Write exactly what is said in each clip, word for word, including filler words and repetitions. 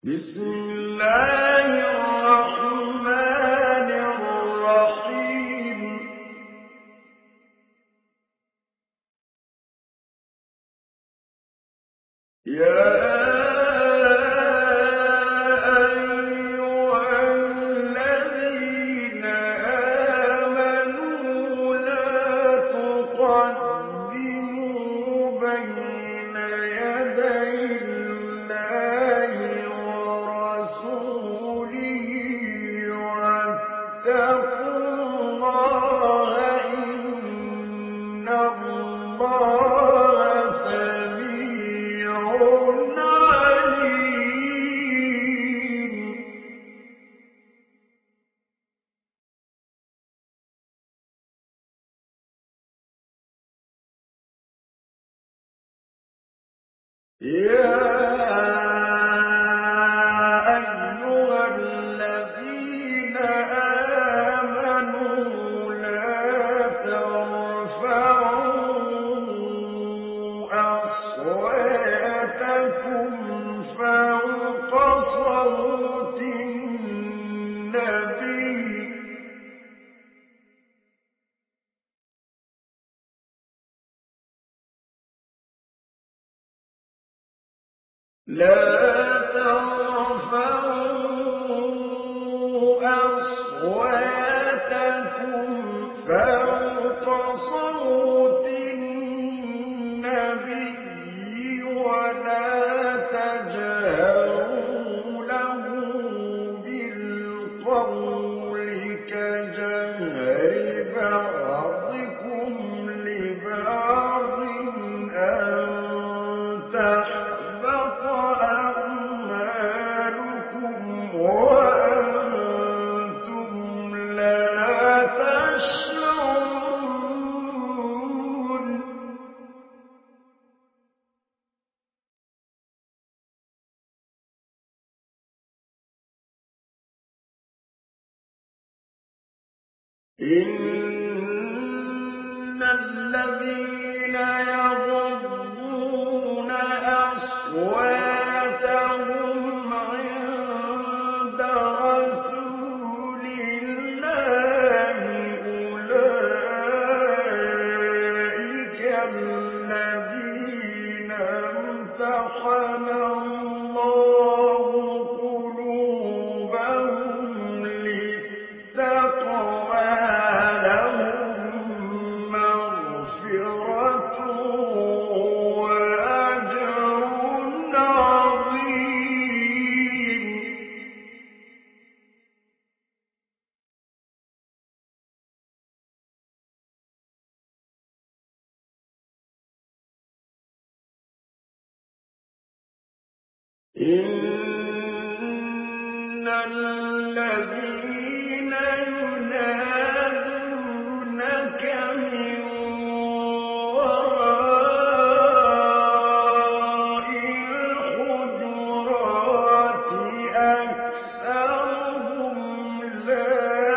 بسم الله الرحمن الرحيم يا يا أيها الذين آمنوا لا ترفعوا أصواتكم فوق صوت النبي لا ترفعوا أصواتكم فوق صوت النبي ولا تجهروا له بالقول كجهر بعضكم لبعض أن تحبط أعمالكم وأنتم لا تشعرون إن الذين يغضون أصواتهم عند رسول الله أولئك الذين امتحن الله قلوبهم للتقوى إن الذين ينادونك من وراء الحجرات أكثرهم لا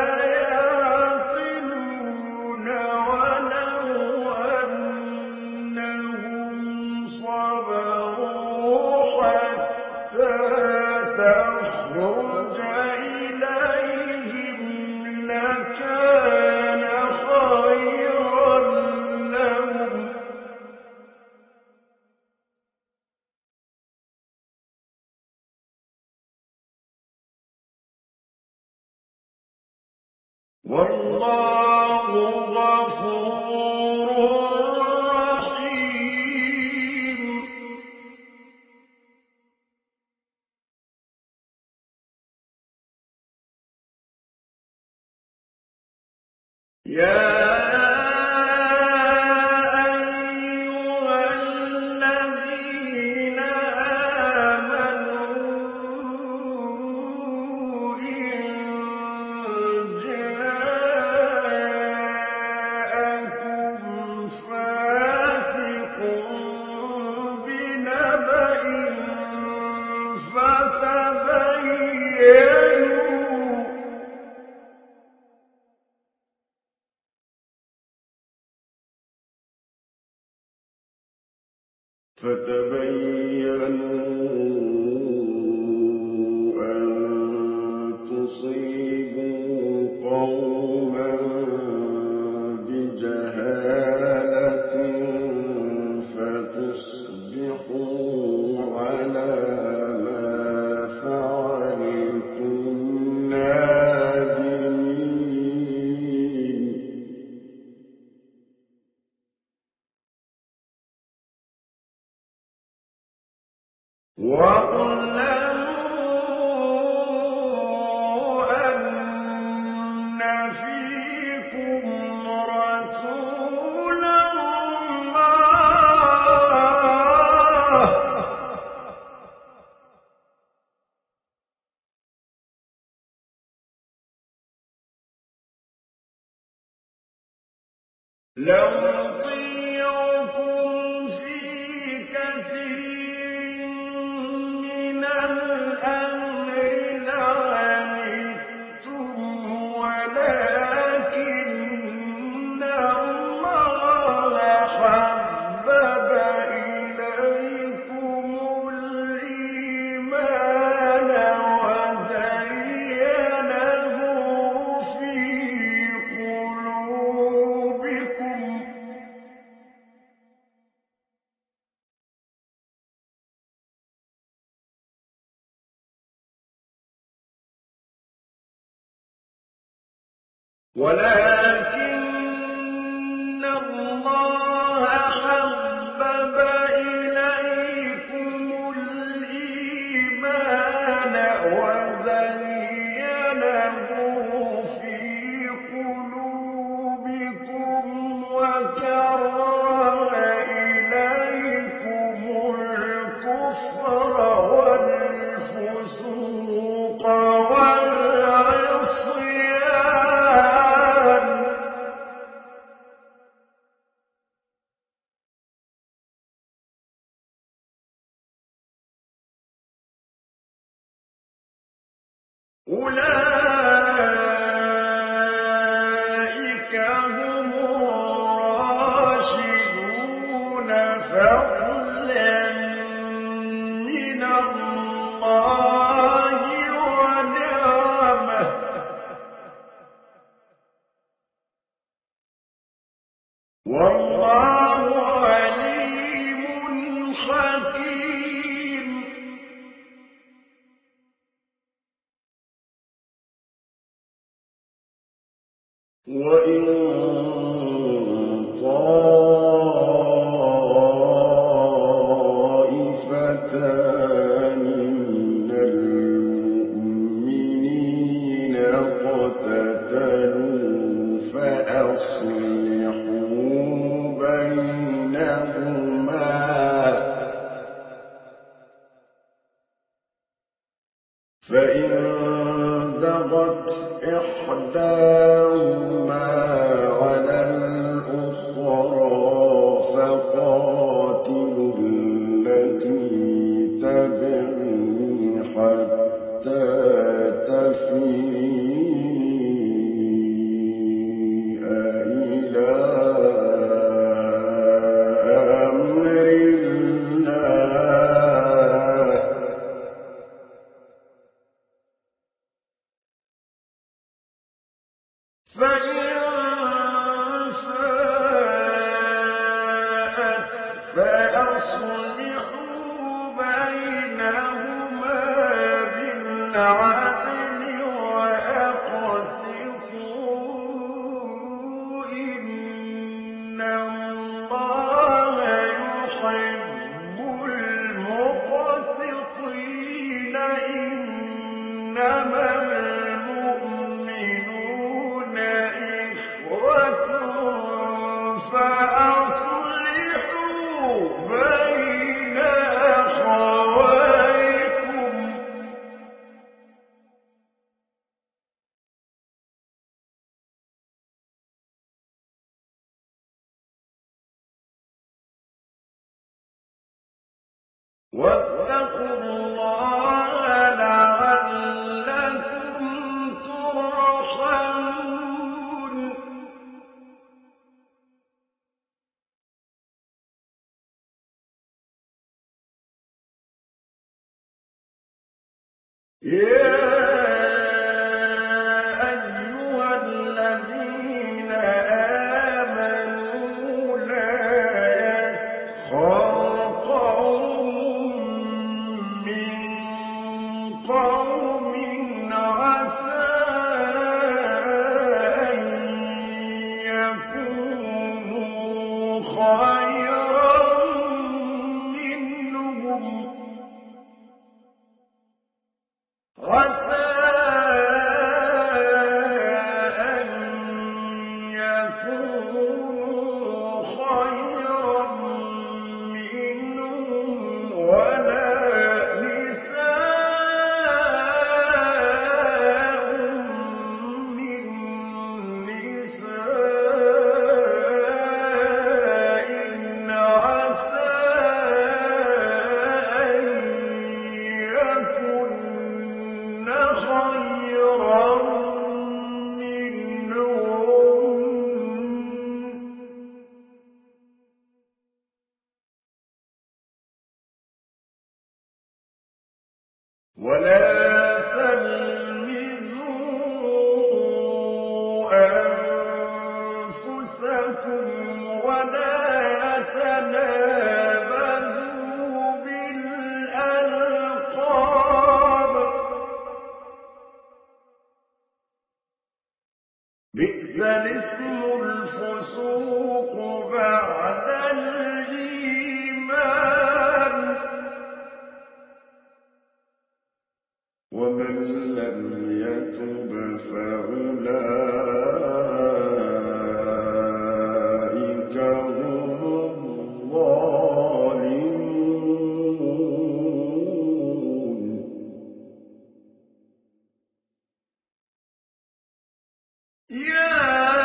يعقلون ولو أنهم صبروا حتى تخرج إليهم لكان خيرا لهم والله غفور رحيم يا أيها الذين آمنوا إن جاءكم فاسق بنبأ فتبينوا فتبينوا لَنُطِيعُكُمْ فِي كَثِيرٍ مِّنَ الْأَمْرِ لَعَنِتُّمْ وَلَٰكِنَّ اللَّهَ حَبَّبَ إِلَيْكُمُ الْإِيمَانَ وَزَيَّنَهُ فِي قُلُوبِكُمْ وَلَٰكِنَّ اللَّهَ حَبَّبَ إِلَيْكُمُ الْإِيمَانَ وَزَيَّنَهُ فِي قُلُوبِكُمْ وَكَرَّهَ إِلَيْكُمُ الْكُفْرَ وَالْفُسُوقَ وَالْعِصْيَانَ ۚ أُولَٰئِكَ هُمُ الرَّاشِدُونَ فَضْلًا مِّنَ اللَّهِ وَنِعْمَةً ۚ وَاللَّهُ عَلِيمٌ حَكِيمٌ. وَإِن طَائِفَتَانِ مِنَ الْمُؤْمِنِينَ اقْتَتَلُوا فَأَصْلِحُوا بَيْنَهُمَا فَإِن بَغَتْ إِحْدَاهُمَا عَلَى الْأُخْرَىٰ فَقَاتِلُوا الَّتِي تَبْغِي حَتَّىٰ تَفِيءَ إِلَىٰ أَمْرِ اللَّهِ ۚ فَإِن فَاءَتْ فَأَصْلِحُوا بَيْنَهُمَا بِالْعَدْلِ وَأَقْسِطُوا ۖ إِنَّ اللَّهَ يُحِبُّ الْمُقْسِطِينَ إِنَّمَا الْمُؤْمِنُونَ إِخْوَةٌ فَأَصْلِحُوا بَيْنَ أَخَوَيْكُمْ ۚ وَاتَّقُوا اللَّهَ لَعَلَّكُمْ تُرْحَمُونَ. يَا أَيُّهَا الَّذِينَ آمَنُوا لَا يَسْخَرْ قَوْمٌ مِّن قَوْمٍ عَسَىٰ أَن يَكُونُوا خَيْرًا مِّنْهُمْ ۖ عَسَىٰ أَن يَكُونُوا خَيْرًا مِّنْهُمْ ۖ وَلَا نِسَاءٌ خيرا منهم ولا تلمزوا أنفسكم ولا تنابزوا بالألقاب بئس الاسم الفسوق بعد الإيمان ومن لم يتب فأولئك هم الظالمون يا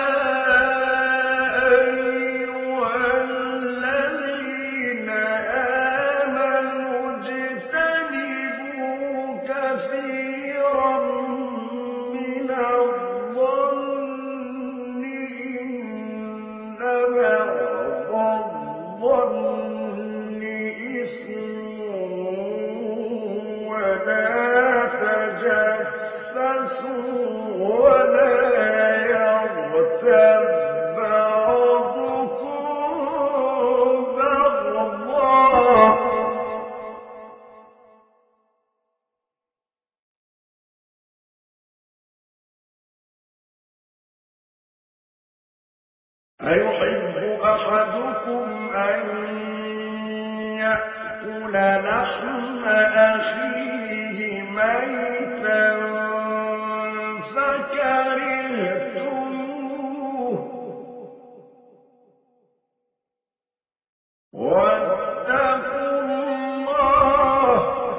أيها الذين آمنوا اجتنبوا كثيرا من الظن إن بعض الظن إثم ولا تجسسوا ولا يغتب بعضكم بعضا أيحب أحدكم أن يأكل لحم أخيه ميتا فكرهتموه واتقوا الله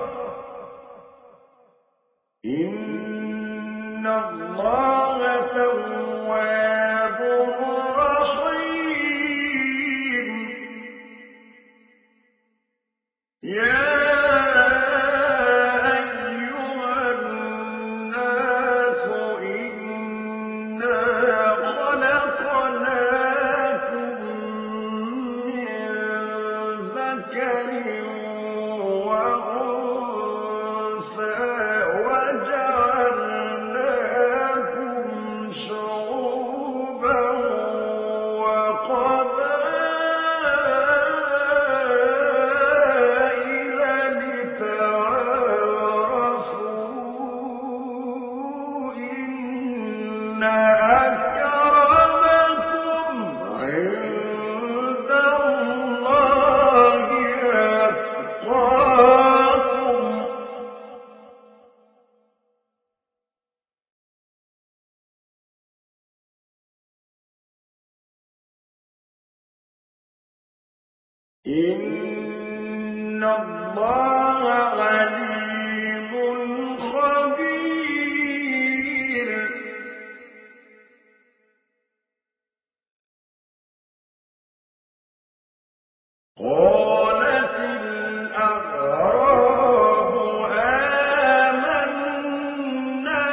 إن الله تواب رحيم يا أيها الناس إنا خلقناكم من ذكر وأنثى وجعلناكم شعوبا وقبائل لتعارفوا إن أكرمكم عند الله أتقاكم إن الله عليم خبير قالت الأعراب آمنا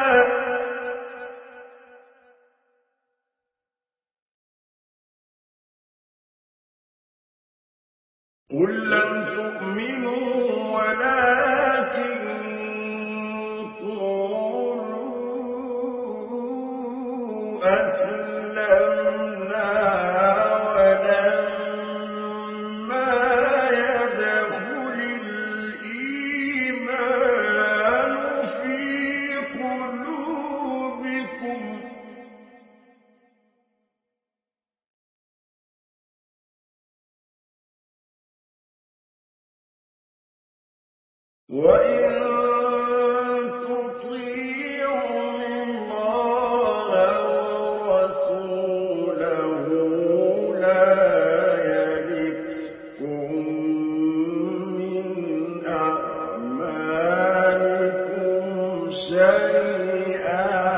قل لم تؤمنوا ولكن قولوا أسلمنا ولما يدخل الإيمان في قلوبكم وإن تطيعوا الله ورسوله لا يلتكم من أعمالكم شيئا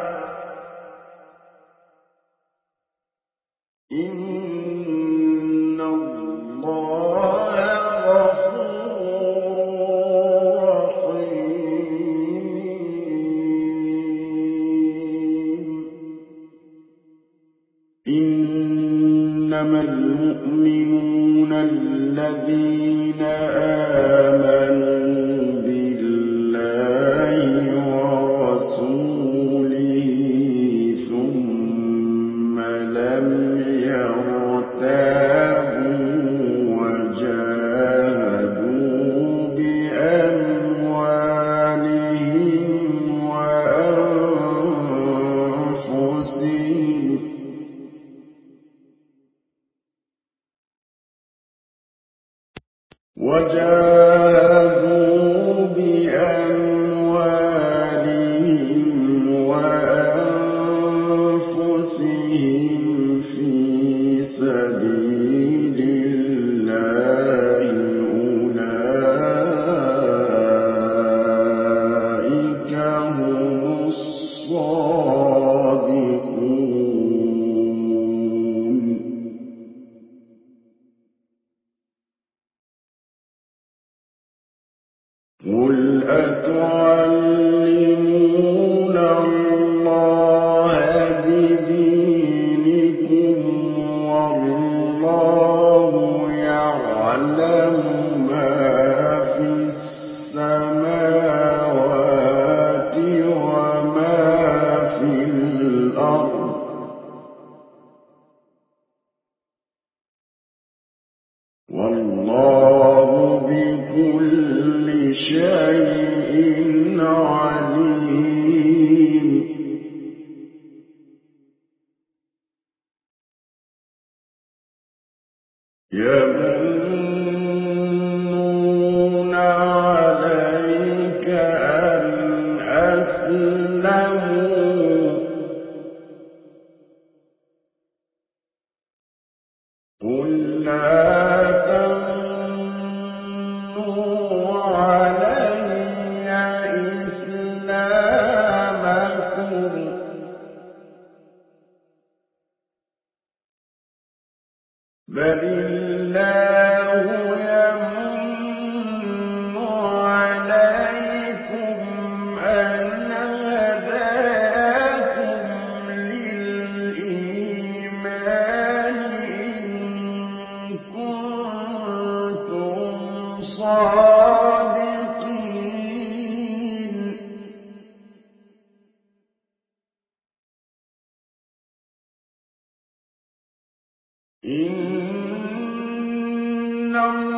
إن الله غفور رحيم إنما المؤمنون الذين آمنوا بالله ورسوله ثم لم يرتابوا وجاهدوا بأموالهم وأنفسهم وجاهدوا بأموالهم وأنفسهم في سبيل الله أولئك هم الصادقون. قل أتعلمون الله بدينكم والله يعلم ما في السماوات وما في الأرض والله بكل شيء عليم. يمنون عليك أن أسلموا قل لا تمنوا علي إسلامكم بل الله يمن عليكم أن هداكم للإيمان إن كنتم صادقين. إن